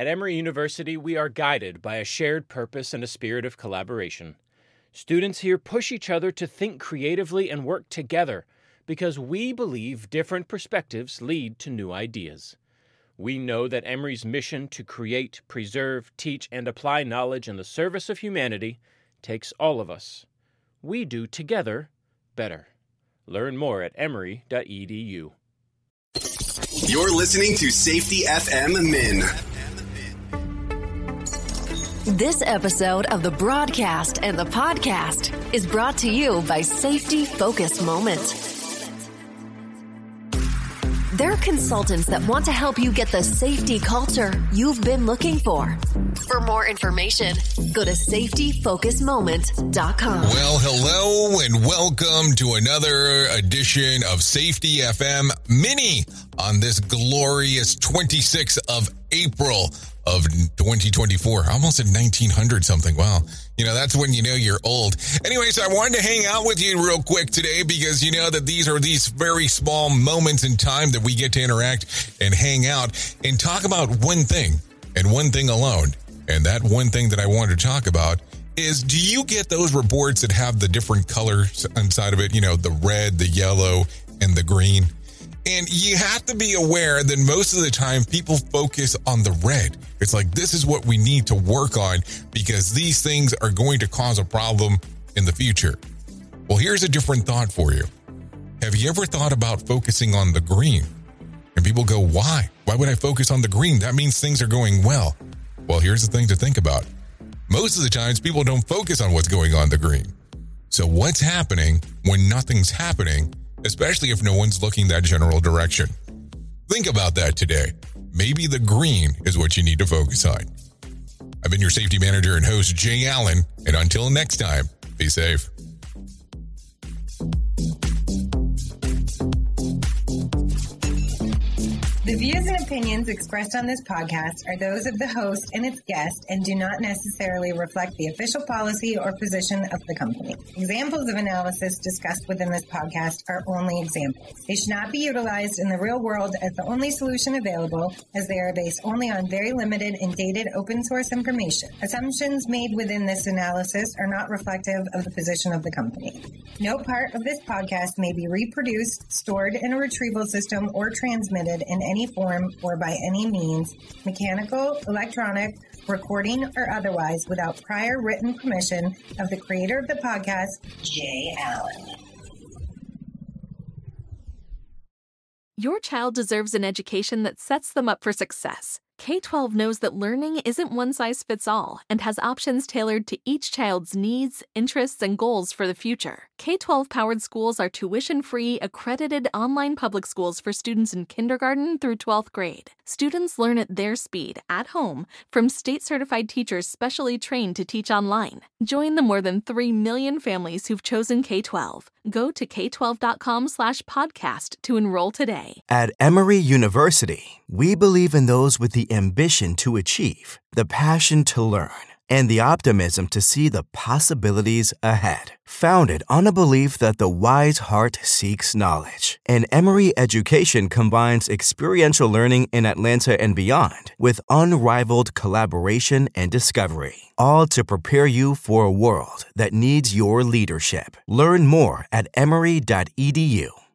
At Emory University, we are guided by a shared purpose and a spirit of collaboration. Students here push each other to think creatively and work together because we believe different perspectives lead to new ideas. We know that Emory's mission to create, preserve, teach, and apply knowledge in the service of humanity takes all of us. We do together better. Learn more at emory.edu. You're listening to Safety FM Min. This episode of the broadcast and the podcast is brought to you by Safety Focus Moment. They're consultants that want to help you get the safety culture you've been looking for. For more information, go to safetyfocusmoment.com. Well, hello and welcome to another edition of Safety FM Mini on this glorious 26th of April of 2024. Almost at 1900 something. Wow. You know, that's when you know you're old. Anyways, I wanted to hang out with you real quick today because you know that these are these very small moments in time that we get to interact and hang out and talk about one thing and one thing alone. And that one thing that I wanted to talk about is, do you get those reports that have the different colors inside of it? You know, the red, the yellow, and the green. And you have to be aware that most of the time people focus on the red. It's like, this is what we need to work on because these things are going to cause a problem in the future. Well, here's a different thought for you. Have you ever thought about focusing on the green? And people go, why? Why would I focus on the green? That means things are going well. Well, here's the thing to think about. Most of the times people don't focus on what's going on the green. So what's happening when nothing's happening? Especially if no one's looking that general direction. Think about that today. Maybe the green is what you need to focus on. I've been your safety manager and host, Jay Allen, and until next time, be safe. The views and opinions expressed on this podcast are those of the host and its guest and do not necessarily reflect the official policy or position of the company. Examples of analysis discussed within this podcast are only examples. They should not be utilized in the real world as the only solution available, as they are based only on very limited and dated open source information. Assumptions made within this analysis are not reflective of the position of the company. No part of this podcast may be reproduced, stored in a retrieval system, or transmitted in any form or by any means, mechanical, electronic, recording, or otherwise, without prior written permission of the creator of the podcast, Jay Allen. Your child deserves an education that sets them up for success. K-12 knows that learning isn't one size fits all and has options tailored to each child's needs, interests, and goals for the future. K-12 powered schools are tuition-free, accredited online public schools for students in kindergarten through 12th grade. Students learn at their speed, at home, from state-certified teachers specially trained to teach online. Join the more than 3 million families who've chosen K-12. Go to k12.com/podcast to enroll today. At Emory University, we believe in those with the ambition to achieve, the passion to learn, and the optimism to see the possibilities ahead. Founded on a belief that the wise heart seeks knowledge, and Emory education combines experiential learning in Atlanta and beyond with unrivaled collaboration and discovery, all to prepare you for a world that needs your leadership. Learn more at emory.edu.